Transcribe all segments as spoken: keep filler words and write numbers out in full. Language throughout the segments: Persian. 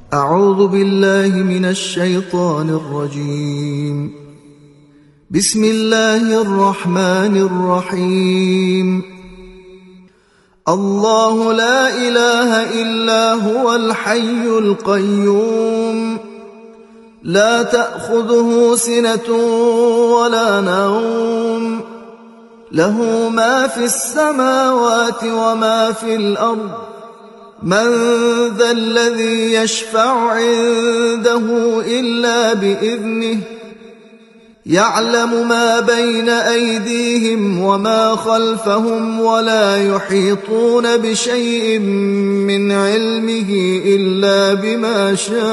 أعوذ بالله من الشيطان الرجيم. بسم الله الرحمن الرحيم. الله لا إله إلا هو الحي القيوم لا تأخذه سنة ولا نوم له ما في السماوات وما في الأرض من ذا الذي يشفع عنده إلا بإذنه يعلم ما بين أيديهم وما خلفهم ولا يحيطون بشيء من علمه إلا بما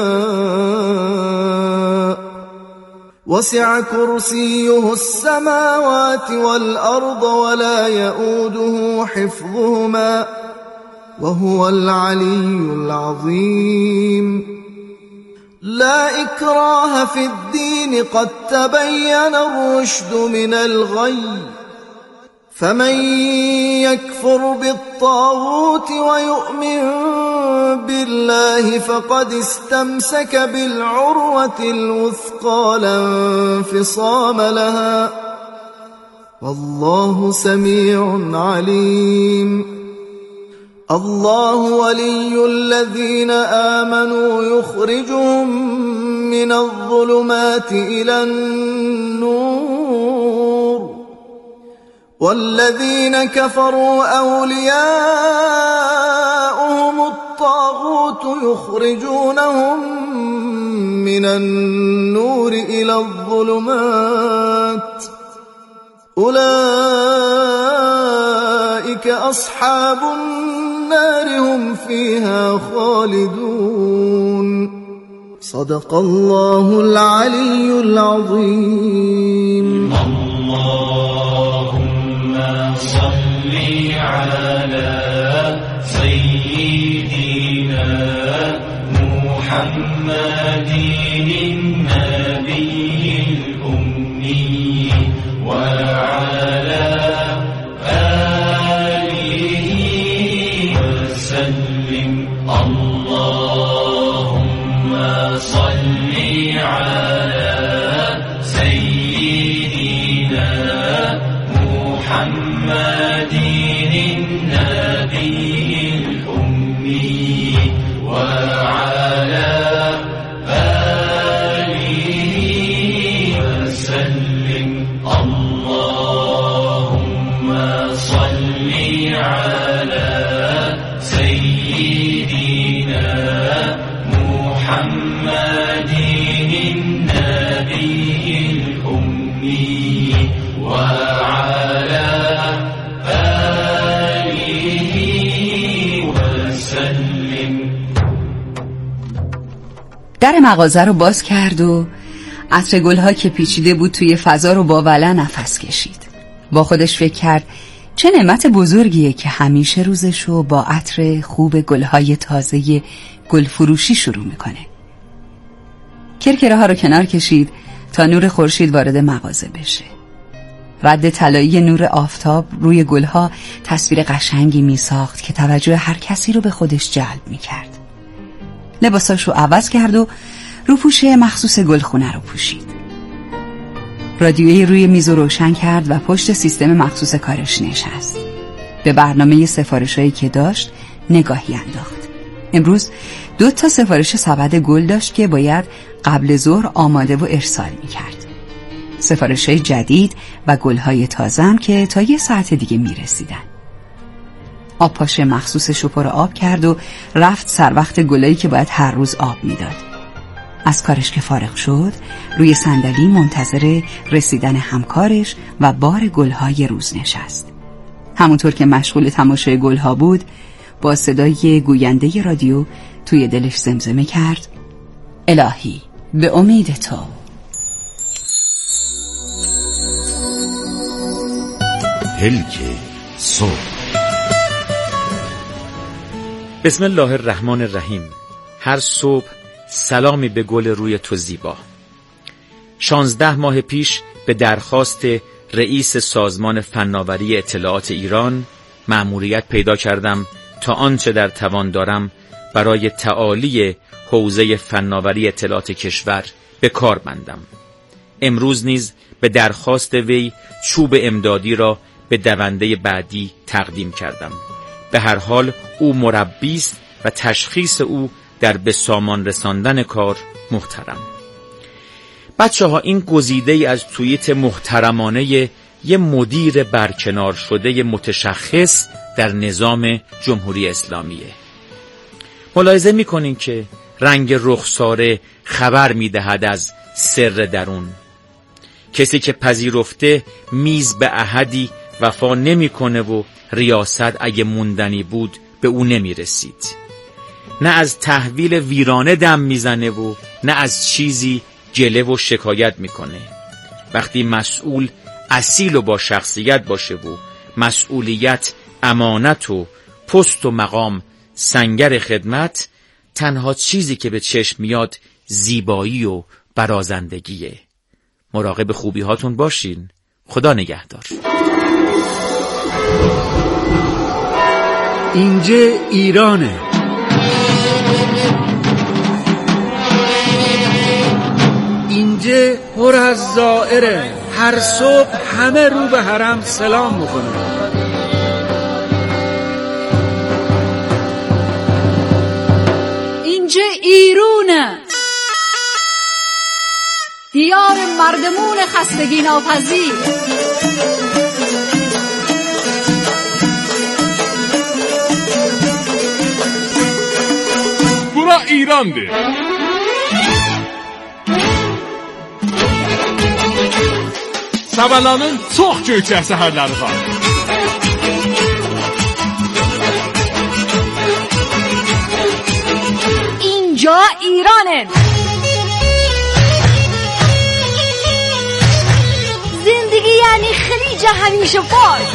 شاء وسع كرسيه السماوات والأرض ولا يؤوده حفظهما وهو العلي العظيم. لا إكراه في الدين قد تبين الرشد من الغي فمن يكفر بالطاغوت ويؤمن بالله فقد استمسك بالعروة الوثقى لا انفصام لها والله سميع عليم. الله ولي الذين آمنوا يخرجهم من الظلمات إلى النور والذين كفروا أولياؤهم الطاغوت يخرجونهم من النور إلى الظلمات أولئك أصحاب النار هم فيها خالدون. صدق الله العلي العظيم. اللهم صل على سيدنا محمد النبي الأمي وعلى اللهم صل على سيدنا محمد النبي الأمي وعلى آله وسلم. اللهم صل على سيدنا محمد النبي الأمي وعلى آله وسلم. در مغازه رو باز کرد و عطر گل‌ها که پیچیده بود توی فضا رو با ولع نفس کشید. با خودش فکر کرد چه نعمت بزرگیه که همیشه روزشو با عطر خوب گل‌های تازه گلفروشی شروع میکنه. کرکره ها رو کنار کشید تا نور خورشید وارد مغازه بشه. رد طلایی نور آفتاب روی گل‌ها تصویر قشنگی میساخت که توجه هر کسی رو به خودش جلب میکرد. لباساشو عوض کرد و روپوش مخصوص گلخونه رو پوشید. رادیویی روی میز روشن کرد و پشت سیستم مخصوص کارش نشست. به برنامه سفارشایی که داشت نگاهی انداخت. امروز دو تا سفارش سبد گل داشت که باید قبل ظهر آماده و ارسال می‌کرد. سفارش‌های جدید و گل‌های تازه‌ام که تا یه ساعت دیگه می‌رسیدن. آب پاش مخصوصش رو پر آب کرد و رفت سر وقت گلایی که باید هر روز آب میداد. از کارش که فارغ شد روی صندلی منتظر رسیدن همکارش و بار گل‌های روز نشست. همونطور که مشغول تماشای گل‌ها بود با صدای گوینده رادیو توی دلش زمزمه کرد: الهی به امید تو. پلک صبح. بسم الله الرحمن الرحیم. هر صبح سلامی به گل روی تو زیبا. شانزده ماه پیش به درخواست رئیس سازمان فناوری اطلاعات ایران مأموریت پیدا کردم تا آنچه در توان دارم برای تعالی حوزه فناوری اطلاعات کشور به کار بندم. امروز نیز به درخواست وی چوب امدادی را به دونده بعدی تقدیم کردم. به هر حال او مربی است و تشخیص او در به سامان رساندن کار محترم. بچه ها، این گزیده ای از توییت محترمانه یه مدیر برکنار شده متشخص در نظام جمهوری اسلامیه. ملاحظه میکنین که رنگ رخساره خبر میدهد از سر درون. کسی که پذیرفته میز به احدی وفا نمیکنه و ریاست اگه موندنی بود به او نمیرسید. نه از تحویل ویرانه دم میزنه و نه از چیزی گله و شکایت میکنه. وقتی مسئول اصیل و با شخصیت باشه و مسئولیت امانت و پست و مقام سنگر خدمت، تنها چیزی که به چشم میاد زیبایی و برازندگیه. مراقب خوبی هاتون باشین. خدا نگهدار. اینجا ایرانه. اینجا پر از زائره. هر صبح همه رو به حرم سلام میکنه. اینجا ایرونه، دیار مردمون خستگی ناپذیر. برا ایرانده. Sabahların çox göyçək səhərləri var. اینجا ایرانه. زندگی یعنی خلیج همیشه باز.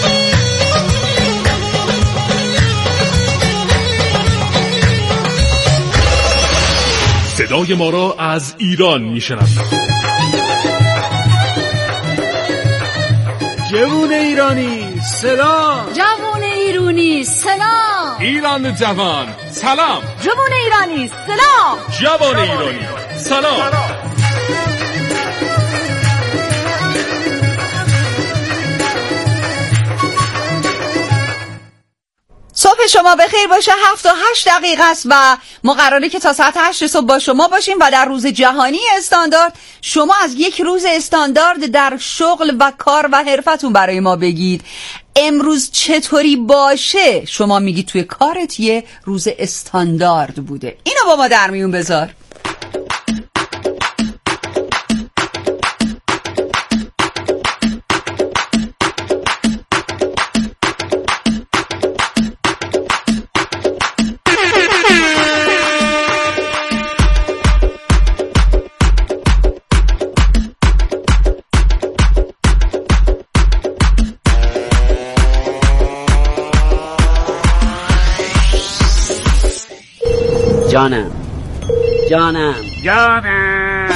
صدای ما را از ایران میشنوید. جوون ایرانی سلام. جوون ایرانی سلام. ایران جوان سلام. جوون ایرانی سلام. جوان ایرانی سلام. صبح شما بخیر باشه. هفت و هشت دقیقه است و ما قراره که تا ساعت هشت صبح با شما باشیم و در روز جهانی استاندارد شما از یک روز استاندارد در شغل و کار و حرفتون برای ما بگید. امروز چطوری باشه؟ شما میگی توی کارت یه روز استاندارد بوده. اینو با ما در میون بذار. جانم جانم جانم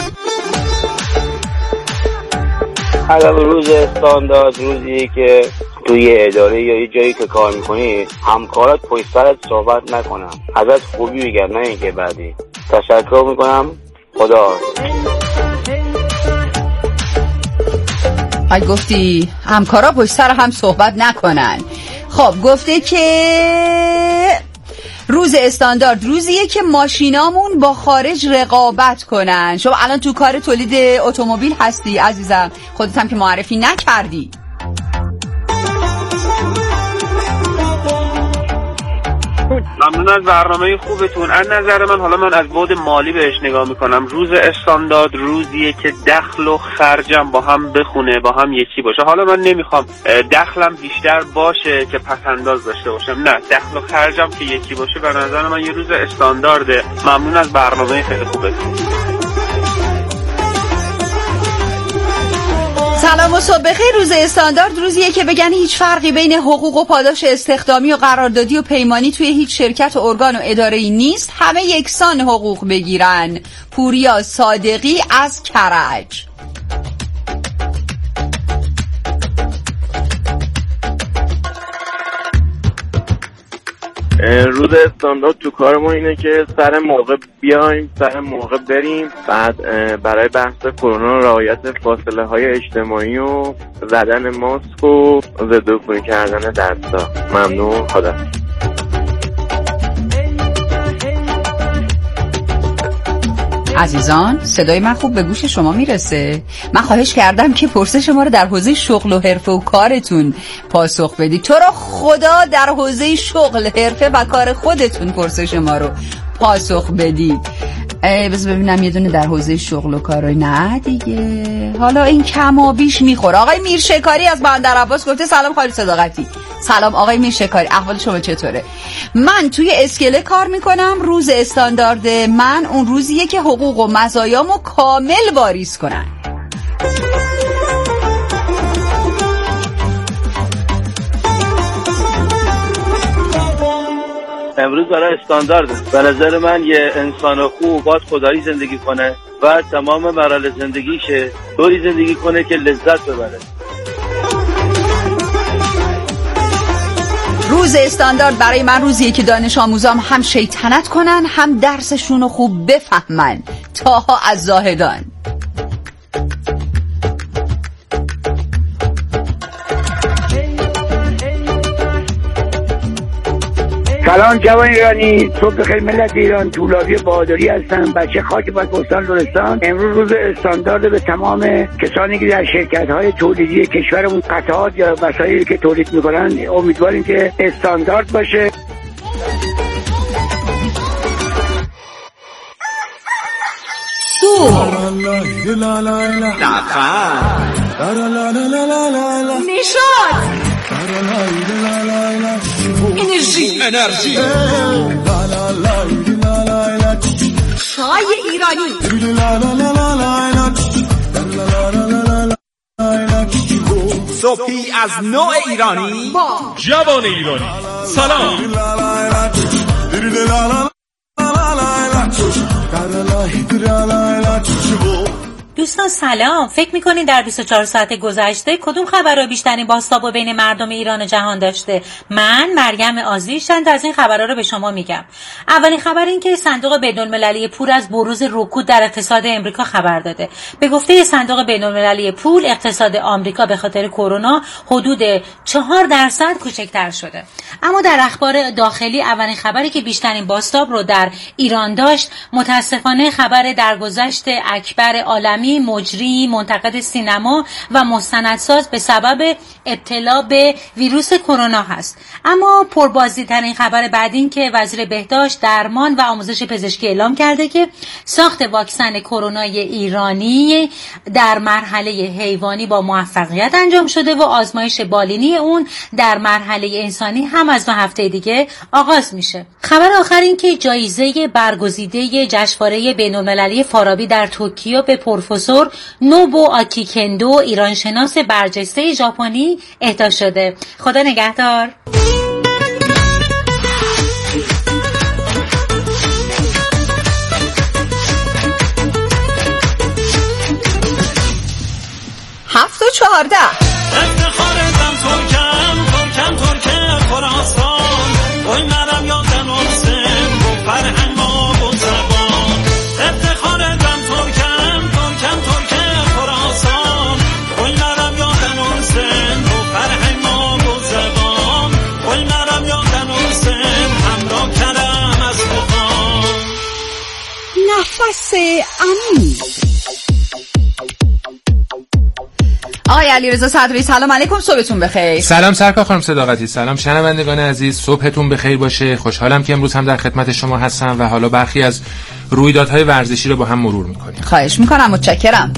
اگر روز استاندارد روزی که توی اداره یا یه جایی که کار میکنی همکارات پشت سرت صحبت نکنم، ازت خوبی بگم، نه اینکه بعدی. تشکر میکنم. خدا. ای گفتی همکارا پشت سر هم صحبت نکنن. خب گفته که روز استاندارد روزیه که ماشینامون با خارج رقابت کنن. شما الان تو کار تولید اتومبیل هستی عزیزم، خودت هم که معرفی نکردی. ممنون از برنامه خوبتون. از نظر من، حالا من از بعد مالی بهش نگاه میکنم، روز استاندارد روزیه که دخل و خرجم با هم بخونه، با هم یکی باشه. حالا من نمیخوام دخلم بیشتر باشه که پس انداز داشته باشم، نه، دخل و خرجم که یکی باشه. به نظر من یه روز استاندارده. ممنون از برنامه خیلی خوبتون. سلام و صبح بخیر. روز استاندارد روزیه که بگن هیچ فرقی بین حقوق و پاداش استخدامی و قراردادی و پیمانی توی هیچ شرکت و ارگان و اداره‌ای نیست. همه یکسان حقوق بگیرن. پوریا صادقی از کرج. روز استاندارد تو کار ما اینه که سر موقع بیایم، سر موقع بریم، بعد برای بحث کرونا رعایت فاصله های اجتماعی و زدن ماسک و ضد عفونی کردن دستا. ممنون. خدا. عزیزان صدای من خوب به گوش شما میرسه؟ من خواهش کردم که پرسش شما رو در حوزه شغل و حرفه و کارتون پاسخ بدید. تو رو خدا در حوزه شغل، حرفه و کار خودتون پرسش ما رو پاسخ بدید. بس ببینم یه دونه در حوزه شغل و کار. نه دیگه، حالا این کم و بیش میخوره. آقای میرشکاری از بندر عباس گفته سلام خالی صداقتی. سلام آقای میرشکاری، احوال شما چطوره؟ من توی اسکله کار میکنم. روز استاندارد من اون روزیه که حقوق و مزایامو کامل واریز کنن. امروز برای استاندارد به نظر من یه انسان خوب باید خدایی زندگی کنه و تمام مراحل زندگیشه طوری زندگی کنه که لذت ببره. روز استاندارد برای من روزیه که دانش آموزام هم شیطنت کنن هم درسشون رو خوب بفهمن. تاها از زاهدان. سلام جوان ایرانی، صبح بخیر ملت ایران. طولابی بهادری هستم، بچه خاک پاکستان لرستان. امروز روز استاندارد به تمام کسانی که در شرکت‌های تولیدی کشورمون قطعات یا وسایلی که تولید می‌کنن امیدواریم که استاندارد باشه. نشاط انرژی انرژی چای ایرانی صبحی از نوع ایرانی با جوان ایرانی. سلام دوستان سلام. فکر میکنین در بیست و چهار ساعت گذشته کدوم خبرها بیشترین بازتاب بین مردم ایران و جهان داشته؟ من مریم آذی چند از این خبرها رو به شما میگم. اولین خبر این که صندوق بین‌المللی پول از بروز رکود در اقتصاد امریکا خبر داده. به گفته صندوق بین‌المللی پول، اقتصاد آمریکا به خاطر کرونا حدود چهار درصد کوچکتر شده. اما در اخبار داخلی اولین خبری که بیشترین بازتاب رو در ایران داشت متاسفانه خبر درگذشت اکبر عالمی، مجری، منتقد سینما و مستندساز به سبب ابتلا به ویروس کرونا هست. اما پربازی ترین خبر بعد این که وزیر بهداشت، درمان و آموزش پزشکی اعلام کرده که ساخت واکسن کرونای ایرانی در مرحله حیوانی با موفقیت انجام شده و آزمایش بالینی اون در مرحله انسانی هم از دو هفته دیگه آغاز میشه. خبر آخر این که جایزه برگزیده جشنواره بین‌المللی فارابی در توکیو به پروفسور نوبو آکیکندو، ایرانشناس برجسته ژاپنی اهدا شده. خدا نگهدار. هفت و چهارده افتخارتم ترکم ترکم ترکم خراسان وای مرم یادم آسم و فرهنگ ما و زبان. افتخارتم ترکم ترکم ترکم خراسان وای مرم یادم آسم و فرهنگ ما و زبان. وای مرم یادم آسم همراه کردم از بخان. نفس عمیق. آقای علیرضا صدری سلام علیکم، صبحتون بخیر. سلام سرکار خانم صداقتی، سلام شنوندگان عزیز، صبحتون بخیر باشه. خوشحالم که امروز هم در خدمت شما هستم و حالا برخی از رویدادهای ورزشی رو با هم مرور میکنیم. خواهش میکنم، متشکرم.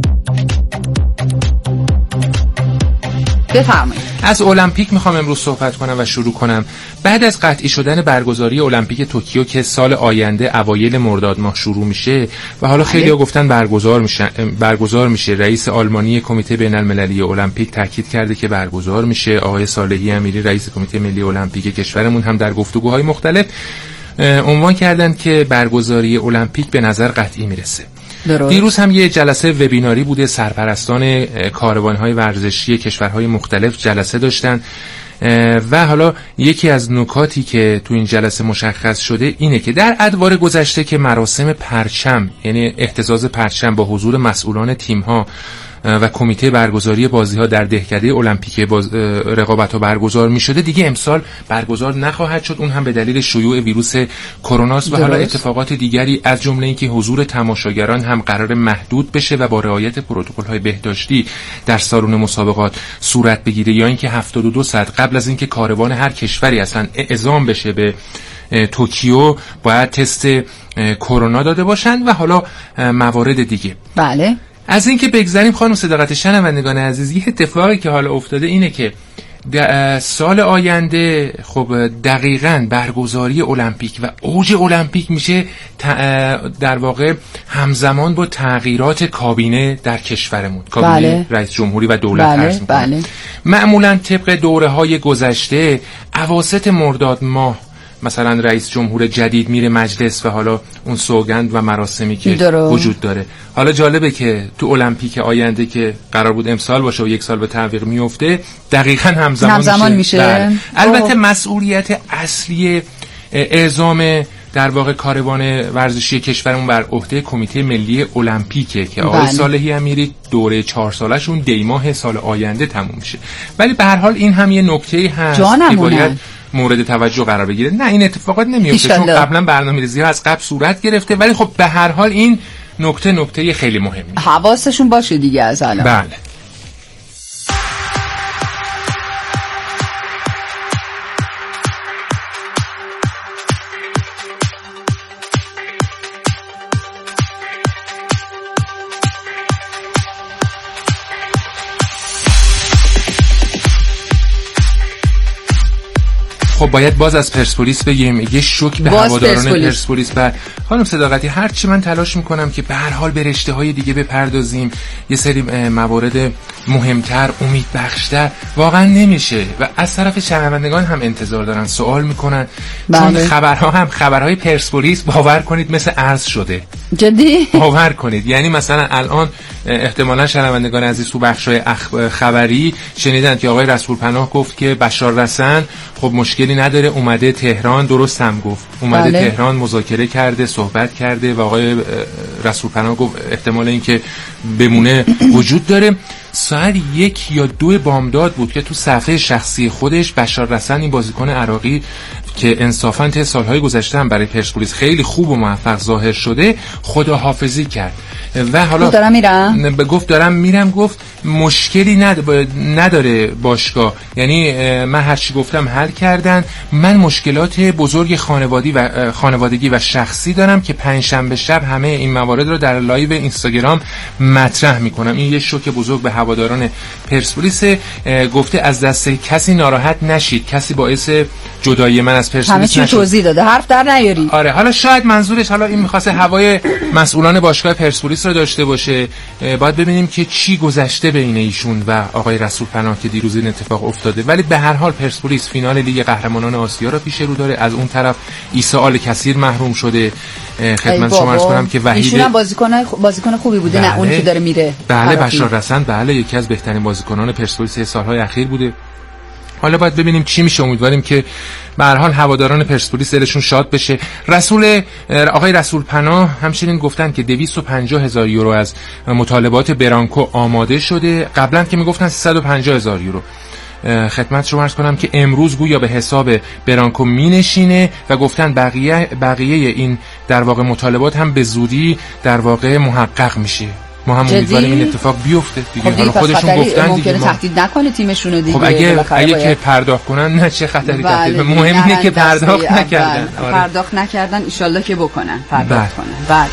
بفرمایید. از المپیک میخوام امروز صحبت کنم و شروع کنم. بعد از قطعی شدن برگزاری المپیک توکیو که سال آینده اوایل مرداد ماه شروع میشه و حالا خیلی‌ها گفتن برگزار میشه برگزار میشه رئیس آلمانی کمیته بین‌المللی المپیک تاکید کرده که برگزار میشه. آقای صالحی امیری رئیس کمیته ملی المپیک کشورمون هم در گفتگوهای مختلف عنوان کردند که برگزاری المپیک به نظر قطعی میرسه. درست. دیروز هم یه جلسه وبیناری بوده، سرپرستان کاروان‌های ورزشی کشورهای مختلف جلسه داشتن و حالا یکی از نکاتی که تو این جلسه مشخص شده اینه که در ادوار گذشته که مراسم پرچم، یعنی اهتزاز پرچم با حضور مسئولان تیم‌ها و کمیته برگزاری بازی‌ها در دهکده المپیک باز... رقابت‌ها برگزار می‌شده، دیگه امسال برگزار نخواهد شد، اون هم به دلیل شیوع ویروس کرونا است و حالا اتفاقات دیگری از جمله اینکه حضور تماشاگران هم قرار محدود بشه و با رعایت پروتکل‌های بهداشتی در سالن مسابقات صورت بگیره، یا اینکه هفتاد و دو ساعت قبل از اینکه کاروان هر کشوری اصلا اعزام بشه به توکیو باید تست کرونا داده باشند و حالا موارد دیگه. بله. از این که بگذاریم خانم صداقت شنوندگان عزیز، یه اتفاقی که حالا افتاده اینه که سال آینده خب دقیقاً برگزاری المپیک و اوج المپیک میشه در واقع همزمان با تغییرات کابینه در کشورمون، کابینه بله. رئیس جمهوری و دولت بله. عرض می‌کنم. بله. معمولاً طبق دوره‌های گذشته اواسط مرداد ماه مثلا رئیس جمهور جدید میره مجلس و حالا اون سوگند و مراسمی که درو. وجود داره. حالا جالبه که تو المپیک آینده که قرار بود امسال باشه و یک سال به تعویق میفته دقیقاً همزمان, همزمان میشه, میشه. بله. البته مسئولیت اصلی اعزام در واقع کاروان ورزشی کشورمون بر عهده کمیته ملی المپیکه که آقای بله. صالحی امیری دوره چهار سالشون دی ماه سال آینده تموم میشه. ولی به هر حال این هم یه نکته‌ای هست که باید مورد توجه قرار بگیره. نه این اتفاقات نمیفته چون قبلا برنامه‌ریزی‌ها از قبل صورت گرفته، ولی خب به هر حال این نکته نکته خیلی مهمی. حواسشون باشه دیگه از الان. بله. خب باید باز از پرسپولیس بگیم، یه شوک به هواداران پرسپولیس. و خانم صداقتی هرچی من تلاش میکنم که به هر حال به رشته های دیگه بپردازیم، یه سری موارد مهمتر امید بخشتر واقعا نمیشه و از طرف شنوندگان هم انتظار دارن، سوال میکنن بله. چون خبرها هم خبرهای پرسپولیس باور کنید مثل ارز شده. جدی؟ باور کنید، یعنی مثلا الان احتمالاً شنوندگان عزیز تو بخشای خبری شنیدن که آقای رسولپناه گفت که بشار رسن خب مشکلی نداره اومده تهران، درست هم گفت اومده بله. تهران مذاکره کرده، صحبت کرده و آقای رسولپناه گفت احتمال اینکه بمونه وجود داره. ساعت یک یا دو بامداد بود که تو صفحه شخصی خودش بشار رسن، این بازیکن عراقی که انصافاً طی سالهای گذشته هم برای پرسپولیس خیلی خوب و موفق ظاهر شده، خداحافظی کرد و حالا دارم میرم گفت دارم میرم گفت مشکلی نداره باشگاه، یعنی من هر چی گفتم حل کردن، من مشکلات بزرگ خانوادگی و خانوادگی و شخصی دارم که پنجشنبه شب همه این موارد رو در لایو اینستاگرام مطرح میکنم. این یه شوک بزرگ به هواداران پرسپولیس. گفته از دست کسی ناراحت نشید، کسی باعث جدایی من از پرسپولیس نشد. همه چی توضیح داده، حرف در نیاری. آره حالا شاید منظورش حالا این می‌خواسته هوای مسئولان باشگاه پرسپولیس رو داشته باشه. باید ببینیم که چی گذشته بین ایشون و آقای رسولپناه که دیروز این اتفاق افتاده. ولی به هر حال پرسپولیس فینال لیگ قهرمانان آسیا رو پیش رو داره. از اون طرف عیسی آل کثیر محروم شده. خدمت شما عرض کنم که وحید ایشون هم بازیکن بازیکن خوبی بوده. بله. نه اون که داره میره. بله بشار رسن بله یکی از بهترین بازیکنان پرسپولیس سالهای اخیر بوده. حالا باید ببینیم چی میشه. امیدواریم که به هر حال هواداران پرسپولیس دلشون شاد بشه. رسول آقای رسولپناه همچنین گفتن که دویست و پنجاه هزار یورو از مطالبات برانکو آماده شده. قبلا که میگفتن سیصد و پنجاه هزار یورو. خدمت شما عرض کنم که امروز گویا به حساب برانکو مینشینه و گفتن بقیه بقیه این در واقع مطالبات هم به زودی در واقع محقق میشه. ما هم امیدواریم این اتفاق بیفته دیگه. خب حالا خودشون گفتن دیگه ممکنه تهدید نکنه تیمشون رو دیگه. خب اگه اگه که پرداخت کنن نه چه خطری داره. بله مهم اینه که پرداخت نکردن. آره. پرداخت نکردن ان شاءالله که بکنن پرداخت کنن. بعد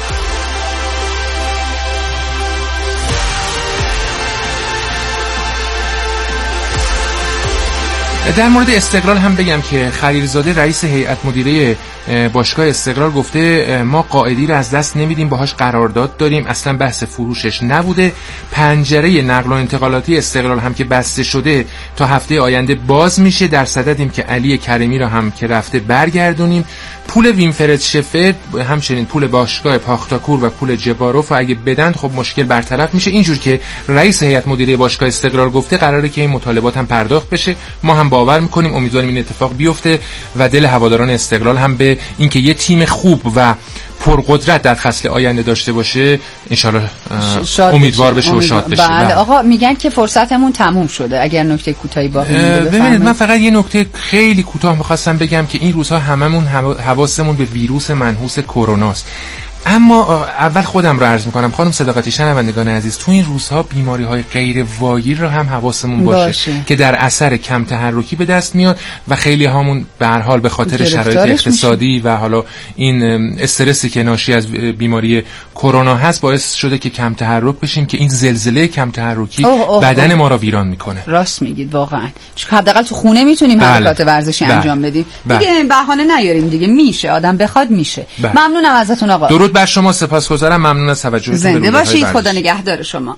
در مورد استقلال هم بگم که خلیلزاده رئیس هیئت مدیره باشگاه استقلال گفته ما قائدی رو از دست نمیدیم، باهاش قرارداد داریم، اصلا بحث فروشش نبوده. پنجره نقل و انتقالاتی استقلال هم که بسته شده تا هفته آینده باز میشه. در صددیم که علی کریمی رو هم که رفته برگردونیم. پول وینفرد شفرد، همچنین پول باشگاه پاختاکور و پول جباروف اگه بدن خب مشکل برطرف میشه. اینجور که رئیس هیئت مدیره باشگاه استقلال گفته قراره که این مطالبات هم پرداخت بشه. ما هم باور میکنیم، امیدواریم این اتفاق بیفته و دل هواداران استقلال هم به اینکه یه تیم خوب و پرقدرت در فصل آینده داشته باشه انشالله امیدوار بشه و شاد بشه. بله آقا میگن که فرصتمون تموم شده. اگر نکته کوتاهی باقی مونده ببینید، من فقط یه نکته خیلی کوتاه می‌خواستم بگم که این روزها هممون حواسمون به ویروس منحوس کروناست. اما اول خودم رو عرض میکنم خانم صداقتی، شنوندگان عزیز، تو این روزها بیماری های غیر واگیر رو هم حواسمون باشه, باشه که در اثر کم تحرکی به دست میاد و خیلی هامون به هر حال به خاطر شرایط اقتصادی میشه. و حالا این استرسی که ناشی از بیماری کرونا هست باعث شده که کم تحرک بشیم که این زلزله کم تحرکی اوه اوه بدن اوه. ما رو ویران میکنه. راست میگید واقعا، چون حداقل تو خونه میتونیم بله. حرکات ورزشی بله. انجام بدیم بله. دیگه بهانه نیاریم دیگه، میشه آدم بخواد میشه. بله. ممنونم ازتون آقا. درود بر شما، سپاسگزارم، ممنون از توجهتون. زنده باشید، خدا نگهدار شما.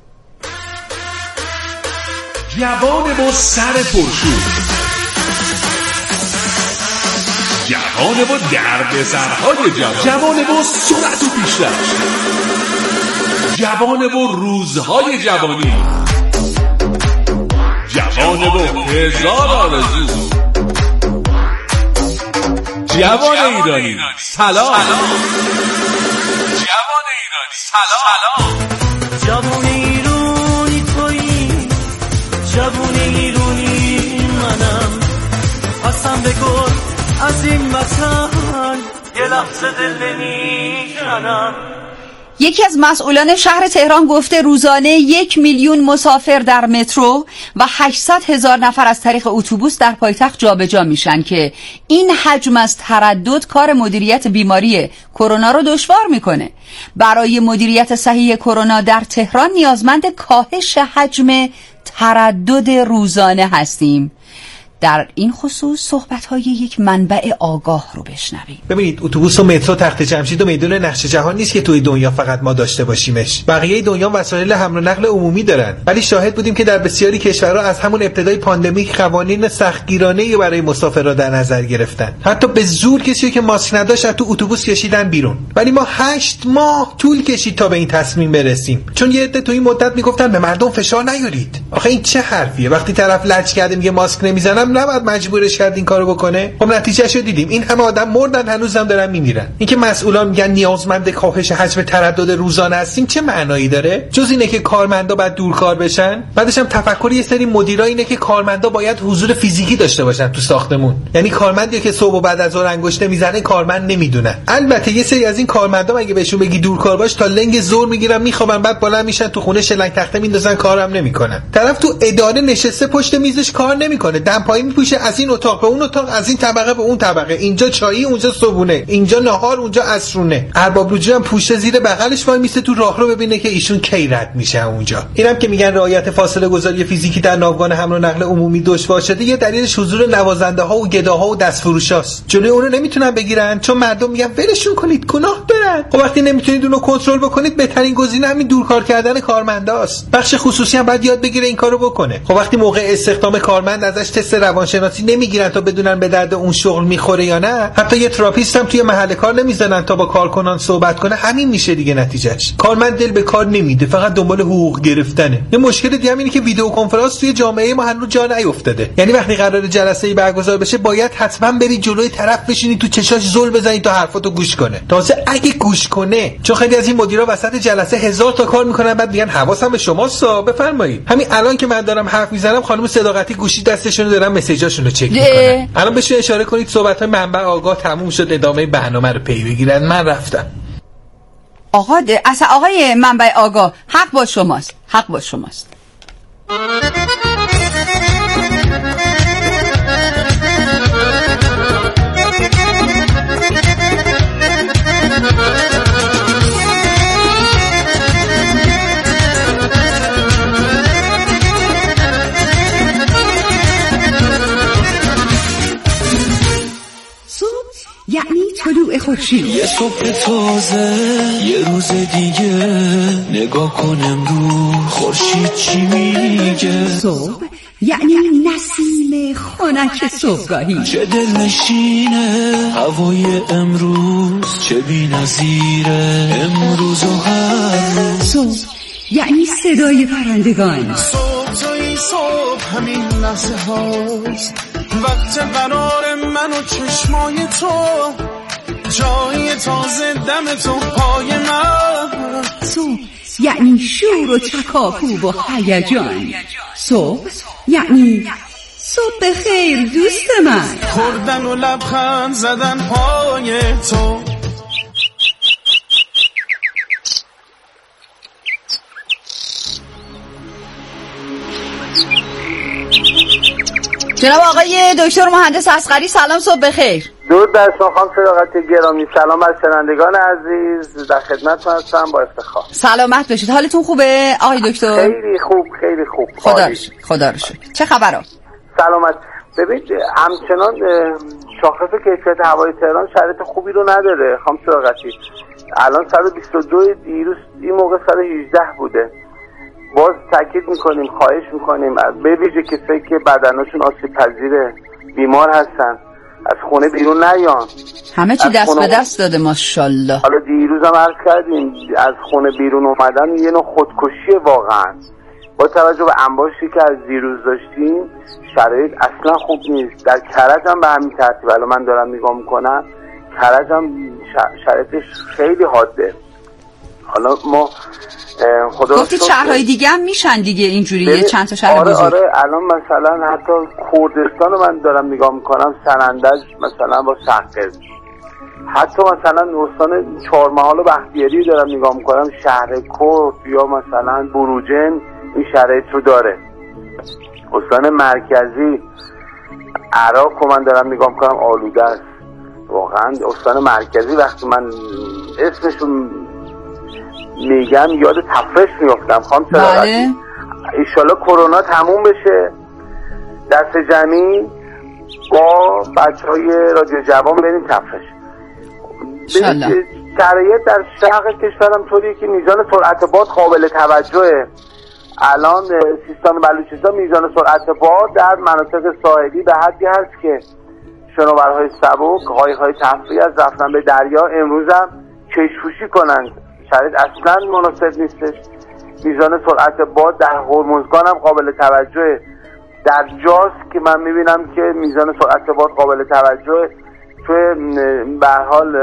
جوان با سر پرشور، جوان با درد سرهای جوان، جوان با سرعت و پیشرفت، جوان با روزهای جوانی، جوان با هزار آرزو، جوان ایرانی سلام. جوان ایرانی سلام. جوان ایرانی تویی، جوان ایرانی منم، قسم به گل از این وطن یه لحظه دل بمیکنم. یکی از مسئولان شهر تهران گفته روزانه یک میلیون مسافر در مترو و هشتصد هزار نفر از طریق اتوبوس در پایتخت جابجا میشن که این حجم از تردد کار مدیریت بیماری کرونا رو دشوار میکنه. برای مدیریت صحیح کرونا در تهران نیازمند کاهش حجم تردد روزانه هستیم. در این خصوص صحبت‌های یک منبع آگاه رو بشنویم. ببینید، اتوبوس و مترو تخت جمشید و میدون نقش جهان نیست که توی دنیا فقط ما داشته باشیمش. بقیه دنیا وسایل حمل و نقل عمومی دارن، ولی شاهد بودیم که در بسیاری کشورها از همون ابتدای پاندمیک قوانین سختگیرانه‌ای برای مسافرها در نظر گرفتن. حتی به زور کسی که ماسک نداشت تو اتوبوس کشیدن بیرون. ولی ما هشت ماه طول کشید تا به این تصمیم برسیم، چون یه عده تو این مدت میگفتن به مردم فشار نیارید. آخه این چه حرفیه؟ وقتی طرف لج کرده میگه ماسک نمیزنم نباید مجبورش کرد این کارو بکنه؟ خب نتیجهشو دیدیم، این همه آدم مردن، هنوزم دارن میمیرن. اینکه مسئولان میگن نیازمند کاهش حجم تردد روزانه هستیم چه معنایی داره؟ جز اینه که کارمندا باید دورکار بشن. بعدش هم تفکر یه سری مدیرا اینه که کارمندا باید حضور فیزیکی داشته باشن تو ساختمون. یعنی کارمندی که صبح و بعد از ظهر انگشته میزنه کارمند نمیدونن. البته یه سری از این کارمندا اگه بهشون بگی دورکار باش تا لنگ زور میگیرن میخوابن، بعد بالا میشن تو خونه شلنگ تخته میندازن، کارم نمیکنن. طرف تو اداره نشسته پشت میزش کار نمیکنه، دمپایی میپوشه از این اتاق به اون اتاق، از این طبقه به اون طبقه، اینجا چایی اونجا صبحونه، اینجا نهار اونجا عصرونه. ارباب رجوع هم پوشه زیر بغلش وای میسته تو راهرو ببینه که ایشون کی رد میشه اونجا. اینم که میگن رعایت فاصله گذاری فیزیکی در ناوگان حمل و نقل عمومی دشوار شده، یه دلیلش حضور نوازنده ها و گداها و دستفروشاست. جلوی اون رو نمیتونن بگیرن چون مردم میگن ولشون کنید گناه دارن. خب وقتی نمیتونید اون رو کنترل بکنید، بهترین گزینه همین دورکار کردن کارمنداست. بخش خصوصی هم باید یاد بگیره این کارو بکنه. خب وقتی موقع استخدام کارمند ازش تست روانشناسی نمیگیرن تا بدونن به درد اون شغل میخوره یا نه، حتی یه تراپیست هم توی محل کار نمیذارن تا با کارکنان صحبت کنه، همین میشه دیگه نتیجهش. کارمند دل به کار نمیده، فقط دنبال حقوق گرفتنه. یه مشکل دیگه هم اینه که ویدیو کنفرانس توی جامعه ما هنوز جا نیافتاده. یعنی وقتی قرار جلسه‌ای برگزار بشه باید حتما بری جلوی طرف بشینی تو چشاش زل بزنی تا حرفاتو گوش کنه. تازه اگه گوش کنه، چون خیلی از این مدیرا وسط جلسه هزار تا کار میکنن، بعد میگن حواسم به شماست، بفرمایید. همین الان که من دارم حرف میزنم خانم صداقتی گوشی دستشون رو دارن مسیجاشون رو چک میکنن. الان بهش اشاره کنید صحبت‌های منبع آگاه تموم شد، ادامه برنامه رو پی بگیرن. من رفتم. آقا اصلا آقای منبع آگاه، حق با شماست، حق با شماست. یعنی طلوع خورشید. یه صبح تازه، یه روز دیگه، نگاه کن امروز خورشید چی میگه. صبح یعنی نسیم خنک صبحگاهی. چه دلنشینه هوای امروز، چه بی‌نظیره امروز و هر روز. صبح یعنی صدای پرندگان. صبح توی صبح همین لحظه هاست، وقت قرار من و چشمای تو، جای تازه دم تو پای من. صبح یعنی شور و تکاپو و هیجان. صبح یعنی صبح خیر دوست من. خوردن و لبخند زدن پای تو. جناب آقای دکتر مهندس اصغری سلام، صبح بخیر. درود بر شما خانم صداقت گرامی. سلام از شنوندگان عزیز، در خدمتتون هستم با افتخار. سلامت باشید. حالتون خوبه آقای دکتر؟ خیلی خوب خیلی خوب. خدا رو شکر خدا رو شکر. چه خبرها؟ سلامت. ببینید همچنان شاخص کیفیت هوای تهران شرایط خوبی رو نداره خانم صداقتی. الان صد و بیست و دو، دیروز این موقع صد و هجده بوده. باز تاکید میکنیم، خواهش میکنیم به ویژه کسایی که بدنشون آسیب پذیره، بیمار هستن، از خونه بیرون نیان. همه چی دست به دست داده ماشاءالله. حالا دیروز هم عرض کردیم از خونه بیرون اومدن یه نوع خودکشی واقعا. با توجه به انباشتی که از دیروز داشتیم شرایط اصلا خوب نیست. در کرج هم به همین ترتیب. الان من دارم نگاه میکنم کرج هم شرایطش خیلی حاده. حالا ما خدا گفتید شهرهای دیگه هم میشن دیگه اینجوریه، چند تا شهر آره بزرگ. آره الان مثلا حتی کردستان رو من دارم نگاه میکنم، سنندج مثلا با سقز، حتی مثلا استان چهارمحال و بختیاری دارم نگاه میکنم، شهر کرد یا مثلا بروجن این شرایط رو داره. استان مرکزی عراق رو من دارم نگاه میکنم آلوده است واقعا. استان مرکزی وقتی من اسمشون میگم یاد تفرش میافتم خانم صداقتی. بله. ایشالا کرونا تموم بشه، دست جمعی با بچه های رادیو جوان بریم تفرش. شرایط در شرق کشورم طوریه که میزان سرعت باد قابل توجهه. الان سیستان و بلوچستان میزان سرعت باد در مناطق ساحلی به حدی هست که شناورهای سبک قایق‌های تفریحی از رفتن به دریا امروز هم کش‌پوشی کنند. شرایط اصلا مناسب نیستش. میزان سرعت باد در هرمزگان هم قابل توجهه. در جاس که من میبینم که میزان سرعت باد قابل توجهه. توی به هر حال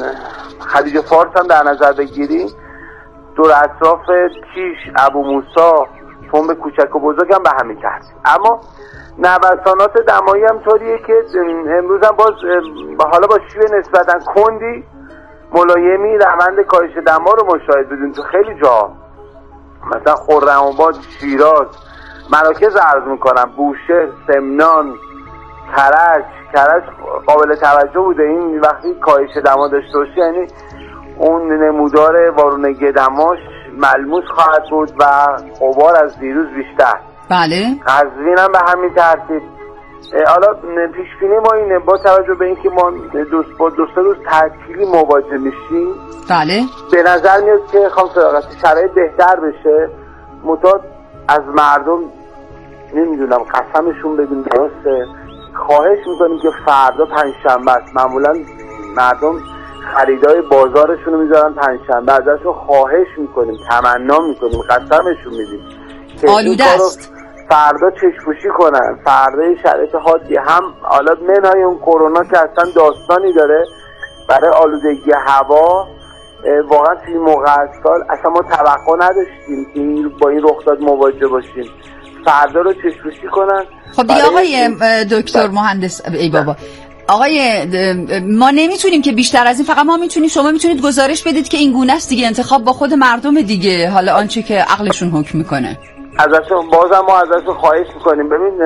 خلیج فارس هم در نظر بگیریم، دور اطراف کیش، ابو موسی، پمپ کوچک و بزرگ هم به همین ترتیب. اما نوسانات دمایی هم طوریه که امروز هم باز حالا با شیوه نسبتا کندی ملایمی روند کاهش دما رو مشاهده بدیم تو خیلی جا، مثلا خرم‌آباد، شیراز، مراکز عرض میکنم، بوشهر، سمنان، کرج. کرج قابل توجه بوده. این وقتی کاهش دما داشته باشه یعنی اون نمودار وارونگی دماش ملموس خواهد بود و غبار از دیروز بیشتر. بله. قزوین هم به همین ترتیب. حالا پیش بینی ما اینه با توجه به اینکه ما دو با دو سه روز تعطیلی مواجه میشیم، بله، به نظر میاد که خانم صداقتی شرایط بهتر بشه. متأ از مردم نمیدونم قسمشون بدیم درسته، خواهش میکنیم که فردا پنجشنبه است، معمولا مردم خریدای بازارشون رو میذارن پنجشنبه، ازشون خواهش میکنیم، تمنا میکنیم، قسمشون میدیم که آلوده است فردا چشم‌پوشی کنن. فردا شرایط حادی هم حالا منهای اون کرونا که اصلا داستانی داره برای آلودگی هوا. واقعا توی موقع از سال اصلا ما توقع نداشتیم که این با این رخداد مواجه باشیم. فردا رو چشم‌پوشی کنن. خب دیگه آقای دکتر مهندس ای بابا آقای ما نمیتونیم که بیشتر از این، فقط ما میتونیم، شما میتونید گزارش بدید که این گونه است دیگه، انتخاب با خود مردم دیگه، حالا آنچه که عقلشون حکم میکنه. ازشون بازم ما ازشون خواهش میکنیم. ببین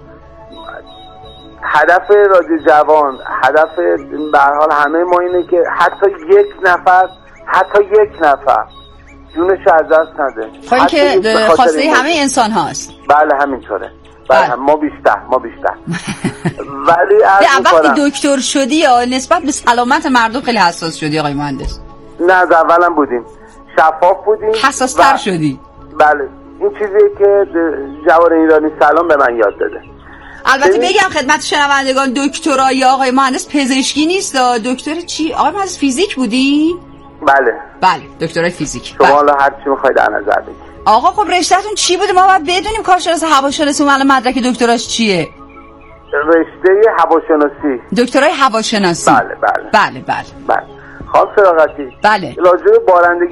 هدف رادیو جوان، هدف به هر حال همه ما اینه که حتی یک نفر حتی یک نفر جونش از دست نده. خب این که خواسته همه انسان هاست. بله همینطوره. بله ما بیشتر ما بیشتر ولی وقتی دکتر شدی یا نسبت به سلامت مردم خیلی حساس شدی آقای مهندس؟ نه از اولم بودیم، شفاف بودیم، حساس تر شدی. بله این چیزیه که جوان ایرانی سلام به من یاد داده. البته بگم خدمت شنوندگان دکترای آقای مهندس پزشکی نیست، دکتر چی؟ آقای مهندس فیزیک بودی؟ بله بله دکترای فیزیک. شما حالا هر چی می‌خواید در نظر بگیرید. آقا خب رشتهتون چی بوده؟ ما باید بدونیم کارشناس هواشناسی اون الان مدرک دکتراش چیه؟ رشته هواشناسی. دکترای هواشناسی. بله بله بله بله بله. خانم فراغتی بله راجع به بارندگی